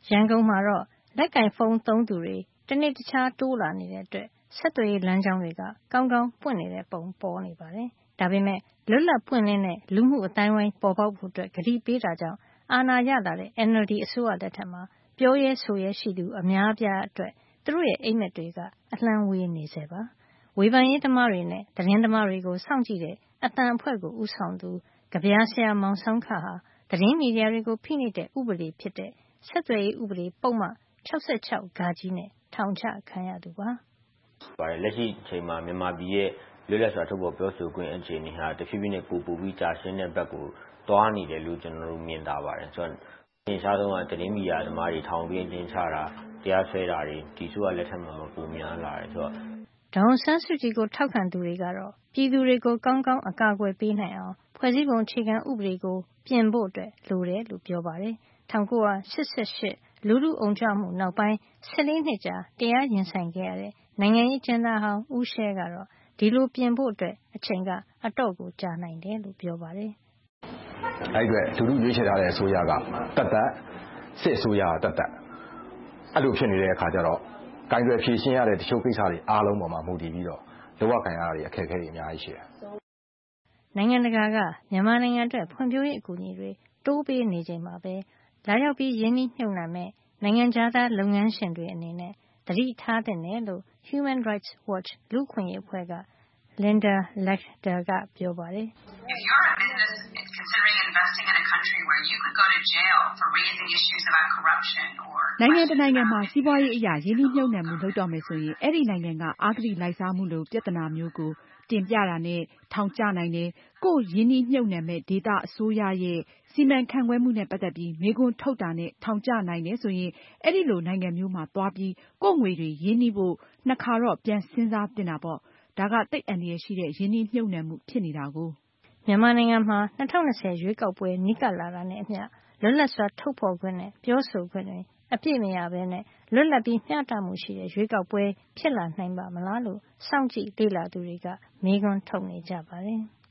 ရန်ကုန်မှာတော့လက်ကင်ဖုန်းသုံးသူတွေတနေ့တခြားတိုးလာနေတဲ့အတွက်ဆက်သွယ်ရေးလမ်းကြောင်းတွေကကောင်းကောင်းပွင့်နေတဲ့ပုံပေါ်နေပါတယ်။ဒါပေမဲ့လွတ်လပ်ပွင့်လင်းတဲ့လူမှုအတိုင်းဝိုင်းပေါ်ပေါက်ဖို့အတွက်ကတိပေးတာကြောင့်အာဏာရလာတဲ့ NLD အစိုးရလက်ထက်မှာပြောရဲဆိုရဲရှိသူအများအပြားအတွက်သူတို့ရဲ့အိမ်မက်တွေကအလှမ်းဝေးနေစေပါ။ဝေဖန်ရေးသမားတွေနဲ့သတင်းသမားတွေကိုစောင့်ကြည့်တဲ့အသံအဖွဲ့ကိုဦးဆောင်သူကဗျာဆရာမောင်ဆောင်းခဟာသတင်းမီဒီယာတွေကိုဖိနှိပ်တဲ့ဥပဒေဖြစ်တဲ့ဆက်သွယ်ရေးဥပဒေပုဒ်မ66 (ဂ) နဲ့ထောင်ချခံရသူပါ။လက်ရှိအချိန်မှာမြန်မာပြည်ရဲ့လွတ်လပ်စွာထုတ်ဖော်ပြောဆိုခွင့်အခြေအနေဟာတဖြည်းဖြည်းနဲ့ပိုပြီးကျဆင်းတဲ့ဘက်ကိုသွားနေတယ်လို့ကျွန်တော်တို့မြင်သာပါတယ်။အထင်ရှားဆုံးကသတင်းမီဒီယာသမားတွေထောင်သွင်းအကျဉ်းချတာတရားစွဲတာတွေဒီအစိုးရလက်ထက်မှာပိုများလာတယ်ဒေါ်အောင်ဆန်းစုကြည်ကိုထောက်ခံသူတွေကတော့ပြည်သူတွေကိုကောင်းကောင်းအကာအကွယ်ပေးနိုင်အောင်ဖွဲ့စည်းပုံအခြေခံဥပဒေကိုပြင်ဖို့လိုတယ်လို့ပြောပါတယ်။1988လူထုအုံကြွမှုနောက်ပိုင်း14နှစ်ကြာတရားရင်ဆိုင်ခဲ့ရတဲ့နိုင်ငံရေးအကျဉ်းသားဟောင်းဦးရှဲကတော့ဒီလိုပြင်ဖို့အချိန်ကအတော့ကိုကြာနိုင်တယ်လို့ပြောပါတယ်။အဲ့အတွက်လူထုရွေးချယ်ထားတဲ့အစိုးရကတတ်စစ်အစိုးရကတတ်အဲ့လိုဖြစ်နေတဲ့အခါကျတော့ကိုင်တွယ်ဖြေရှင်းရတဲ့တချို့ကိစ္စတွေအားလုံးပေါ်မှာမူတည်ပြီးတော့လောကခံရတဲ့အခက်အခဲတွေအများကြီးရှိတယ်။နိုင်ငံတကာကမြန်မာနိုင်ငံအတွက်ဖွံ့ဖြိုးရေးအကူအညီတွေတိုးပေးနေချိန်မှာပဲလာရောက်ပြီးရင်းနှီးမြှုပ်နှံမဲ့နိုင်ငံခြားသားလုပ်ငန်းရှင်တွေအနေနဲ့သတိထားသင့်တယ်လို့ Human Rights Watch လူ့အခွင့်အရေးအဖွဲ့က Linda Lakhdhir ကပြောပါတယ်။ "နိုင်ငံတနိုင်ငံမှာစီးပွားရေးအရရင်းနှီးမြှုပ်နှံမှုလုပ်တော့မယ်ဆိုရင်အဲဒီနိုင်ငံကအဂတိလိုက်စားမှုလိုပြဿနာမျိုးကိုတင်ပြတာနဲ့ထောင်ကျနိုင်တယ်။ကိုယ့်ရင်းနှီးမြှုပ်နှံမဲ့ဒေသအစိုးရရဲ့စီမံခန့်ခွဲမှုနဲ့ပတ်သက်ပြီးမေးခွန်းထုတ်တာနဲ့ထောင်ကျနိုင်တယ်ဆိုရင်အဲဒီလိုနိုင်ငံမျိုးမှာသွားပြီးကိုယ့်ငွေတွေရင်းနှီးဖို့နှစ်ခါတော့ပြန်စဉ်းစားသင့်တာပေါ့။ဒါကသိပ်အန္တရာယ်ရှိတဲ့ရင်းနှီးမြှုပ်နှံမှုဖြစ်နေတာကို။မြန်မာနိုင်ငံမှာ2020ရွေးကောက်ပွဲနီးကပ်လာတာနဲ့အမျှလွတ်လပ်စွာထုတ်ဖော်ခွင့်နဲ့ပြောဆိုခွင့်တွေအပြည့်မရဘဲနဲ့လွတ်လပ်ပြီးမျှတမှုရှိတဲ့ရွေးကောက်ပွဲဖြစ်လာနိုင်ပါ့မလားလို့စောင့်ကြည့်လေ့လာသူတွေကမေးခွန်းထုတ်နေကြပါတယ်။